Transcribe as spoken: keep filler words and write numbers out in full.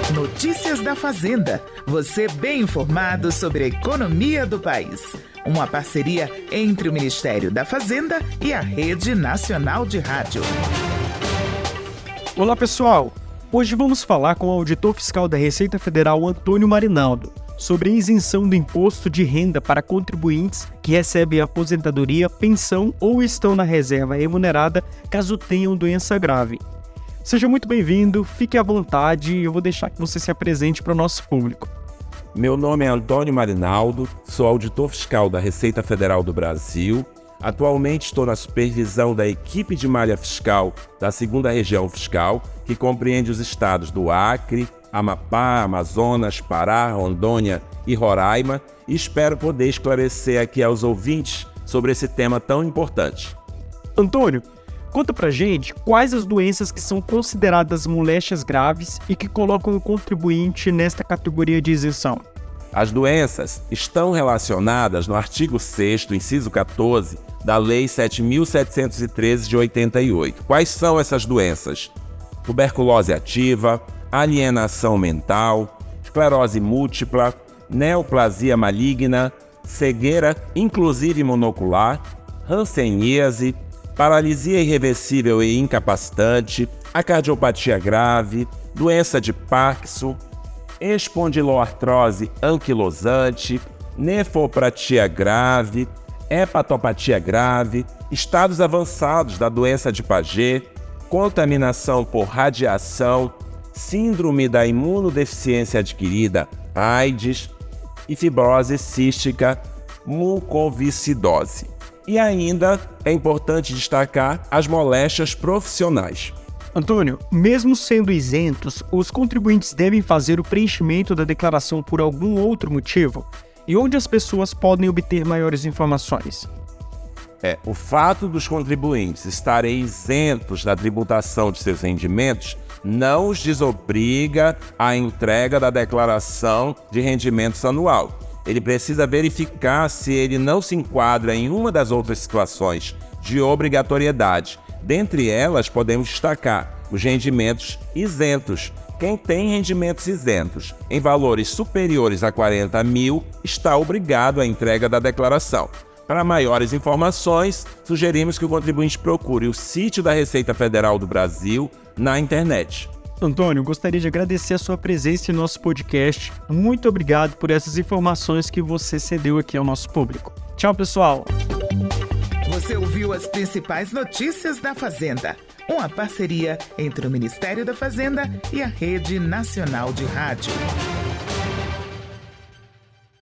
Notícias da Fazenda. Você bem informado sobre a economia do país. Uma parceria entre o Ministério da Fazenda e a Rede Nacional de Rádio. Olá, pessoal. Hoje vamos falar com o auditor fiscal da Receita Federal, Antônio Marinaldo, sobre a isenção do imposto de renda para contribuintes que recebem aposentadoria, pensão ou estão na reserva remunerada caso tenham doença grave. Seja muito bem-vindo, fique à vontade e eu vou deixar que você se apresente para o nosso público. Meu nome é Antônio Marinaldo, sou auditor fiscal da Receita Federal do Brasil. Atualmente estou na supervisão da equipe de malha fiscal da segunda Região Fiscal, que compreende os estados do Acre, Amapá, Amazonas, Pará, Rondônia e Roraima, e espero poder esclarecer aqui aos ouvintes sobre esse tema tão importante. Antônio, conta pra gente quais as doenças que são consideradas moléstias graves e que colocam o contribuinte nesta categoria de isenção. As doenças estão relacionadas no artigo sexto, inciso quatorze, da Lei sete mil setecentos e treze de oitenta e oito. Quais são essas doenças? Tuberculose ativa, alienação mental, esclerose múltipla, neoplasia maligna, cegueira inclusive monocular, hanseníase, paralisia irreversível e incapacitante, a cardiopatia grave, doença de Parkinson, espondiloartrose anquilosante, nefropatia grave, hepatopatia grave, estados avançados da doença de Paget, contaminação por radiação, síndrome da imunodeficiência adquirida, AIDS e fibrose cística, mucoviscidose. E ainda é importante destacar as moléstias profissionais. Antônio, mesmo sendo isentos, os contribuintes devem fazer o preenchimento da declaração por algum outro motivo? E onde as pessoas podem obter maiores informações? É, o fato dos contribuintes estarem isentos da tributação de seus rendimentos não os desobriga à entrega da declaração de rendimentos anual. Ele precisa verificar se ele não se enquadra em uma das outras situações de obrigatoriedade. Dentre elas, podemos destacar os rendimentos isentos. Quem tem rendimentos isentos em valores superiores a quarenta mil está obrigado à entrega da declaração. Para maiores informações, sugerimos que o contribuinte procure o sítio da Receita Federal do Brasil na internet. Antônio, gostaria de agradecer a sua presença em nosso podcast. Muito obrigado por essas informações que você cedeu aqui ao nosso público. Tchau, pessoal! Você ouviu as principais notícias da Fazenda, uma parceria entre o Ministério da Fazenda e a Rede Nacional de Rádio.